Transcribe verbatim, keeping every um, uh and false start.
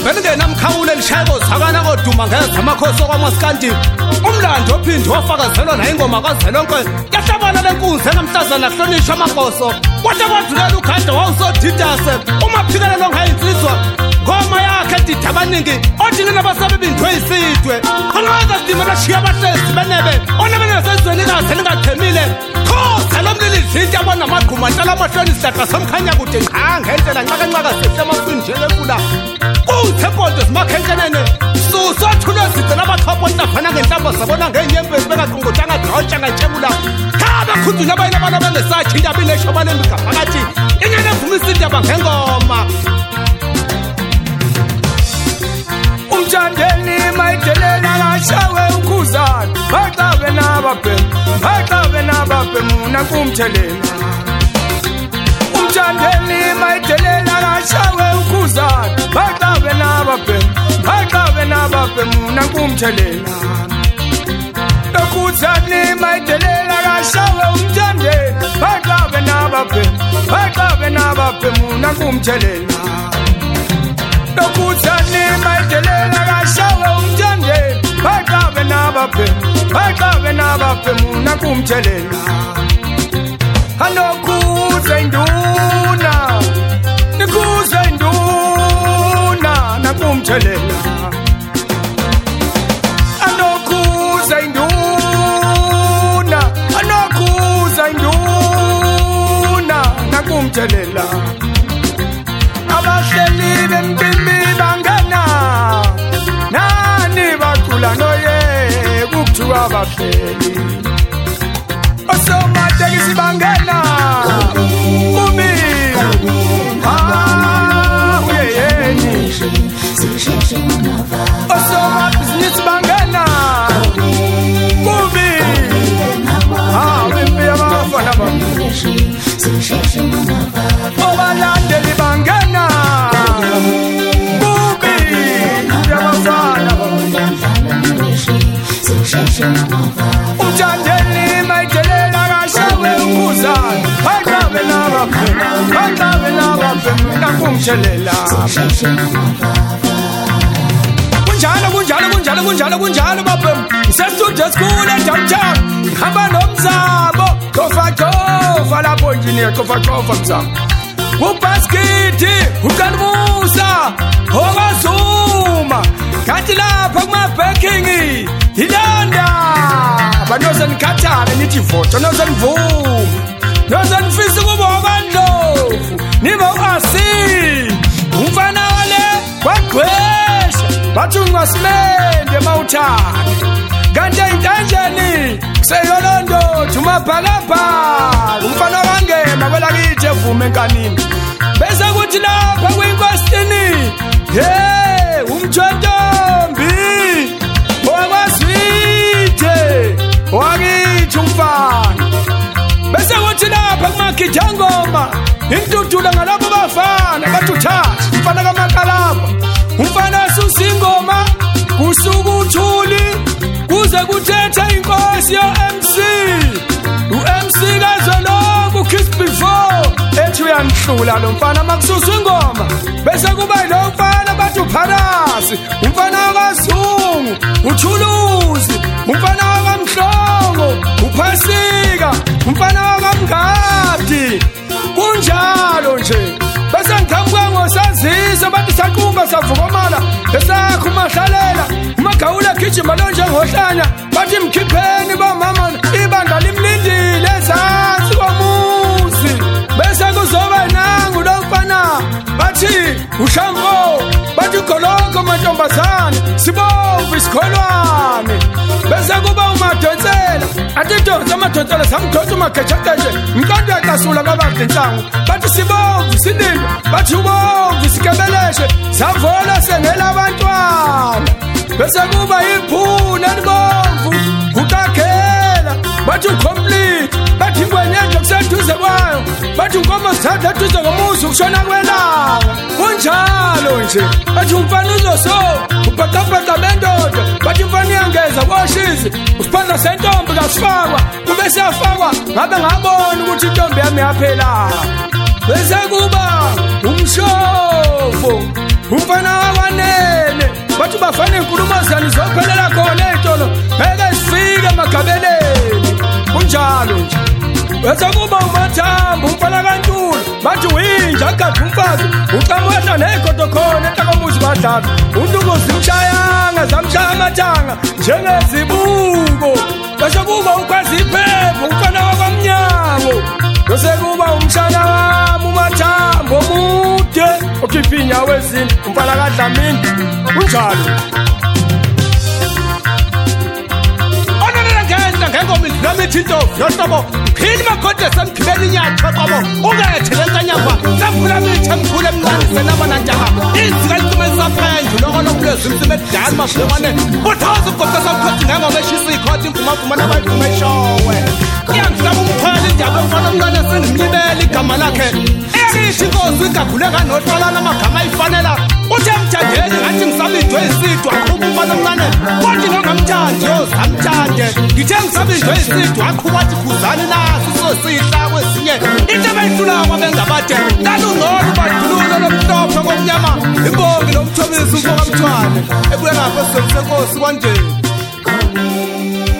vele ngenamkhawulo elishayeko zakana koduma ngeza amakhosi kwaMaskandi umlando ophinde wafakazelwa na ingoma kaZelonke yahlabana lenkunzi enamhlazana hlonishwa amankoso kwathi kwadlulela ukhanda wawusodidase umaphikela longayinsizwa ngoma yakhe dida abaningi othi nabasabe bindwe isidwe angaza sidima lashiya abahlezi benebe onabena sezweni kaze lingathemile khosa lomlili dlinti abona amagquma ntala amahloni sidaka somkhanya kude cha ngendlela nxaka nxaka sehlema njele kula uthe konto simakhenkenene susathula sidze labakhapho ntafana ngenhlamba sabona ngenyembezi bekaqungutanga dhotsha ngachebula khaba khudzu nabayina abantu abangesathi indaba ilesho abanembika phakathi inyane evumisa indaba ngengoma umthandeni mayidelela kashawe ukhuzana baxabe nababhemu baxabe nababhemu nakumthelela umthandeni mayidelela kashawe ukhuzana baxabe nababhemu baxabe nababhemu nakumthelela ukhuzani mayidelela kashawe umthandeni baxabe nababhemu baxabe nababhemu nakumthelela ukhuzani mayidelela kashawe umthandeni baxabe nababhemu baxabe nababhemu nakumthelela anokhuze induna nikhuze induna nakumthelela anokhuze induna anokhuze induna nakumthelela abahleli bempimbi bangena nani bacula noye kuthiwa abahleli osomatekisi bangena kumi ah uyeyeni osomabhizinisi bangena kumi ah wimpi yabafana bami obalandeli bangena kumi yabafana bami umthandeni mayidelela kashawe ukhuzana baxabe nababhemu baxabe nababhemu nakumthelela kunjalo kunjalo kunjalo kunjalo kunjalo babhemu ngisestudio school edowntown ngihamba nomzamo qofa qofa lapho engineer qofa qofa mzamo ubhaskidi uqalumusa ongazuma kanti lapha kuma-backing ilanda banozenikhathane nithi voto nozenivuma nozenifisa ukuba wakandlovu niba u-asi umfana wale kwagqwesha bathi ungasimende mawuthane kanti ayintanjeni kuseyolondothi umabhakabhaka umfana wangena kwelakithi evume enkanini bese kuthi lapha kwinkosini ye umthontombi okwazwithe wakithi umfana bese kuthi lapha kumakhijangoma intutula ngalabo bafana bathi uthatha umfana kamakalapha umfana susingoma kusuku uthuli kuze kuthetha inkosi yo-M C u-M C kazolonke Kiss Before ethi uyanhlula lo mfana makususwa ingoma bese kuba lo mfana bathi upharasi umfana wakazungu uthuluzi umfana wakamhlongo uphasika umfana wakamngadi kunjalo nje bese ngikhambuka ngosazisa bathi saqumba savukomala esakho umahlalela umagawula gijima lo njengohlanya bathi mkhipheni bomama ibandla limlindile ezansi komuzi bese kuzoba nangu lo mfana bathi ushambo bathi golonke mantombazane sibomvu isikholwane bese kuba umadonsela athi donsa amadonsela samdonsa umagejageje mnkanto yaqasula kabadla inhlangu bathi sibomvu sinindwa bathi ubomvu sikebeleshe savola sengela abantwana bese kuba iphuna elibomvu uqakhela bathi ucomplete bathi ingwenyezo kuseduze kwayo bathi unkomo zithatha eduze ngomuzi ukushona kwelanga kunjalo nje bathi umfana uzoso ubhaqabhaqa bendoda bathi umfana iyangeza koshizi usiphandla sentombi kasifakwa kube siyafakwa ngabe ngabona ukuthi intombi yami yaphela bese kuba umshofo umfana wakwanene bathi bafana inkulumo zani zophelela khona ezitolo ngeke sifike emagabeleni kunjalo nje bese kuba uMathamba umfana kaNtuli bathi winja akade umfazi uqamwehla negodo khona entakomuzi badlala untukuzi mshayanga zamshaya amathanga njengezibuko bese kuba ukhwazi iphepho umfana wakwaMnyango bese kuba umshana wami uMathamba omude okhipha inyawo ezinde umfana kaDlamini kunjalo ngengoma indlamithi into yohlobo phini makhode semkhibela inyatha qabo ungethe lenkanyamba safuna mithi emkhulu emncane senabona ntaka izika licume saphenje lokho lokuleza imsime edala mafumane uthoza ugoqo samkhothi ngengoma eshisa ikhoti imvumavuma nabayiphume eshowe iyangilaba umkhwela indaba emfana omncane sendimlibela igama lakhe eyithi inkosi igaguleka nohlolana amagama ayifanela uthi emthandeni ngathi ngisabidwe isidwa aqhuba umfana omncane kwathi nongamthandi yozamthande ngithe ngisabidwe isidwa aqhuba athi khuzani naso sosihla kwesinye into abayihlula kwabengabade lalungolo badululo lomhlophe komnyama imbongi nomthobisi umfoka mthwane ebuye lapho senkosi kwandeni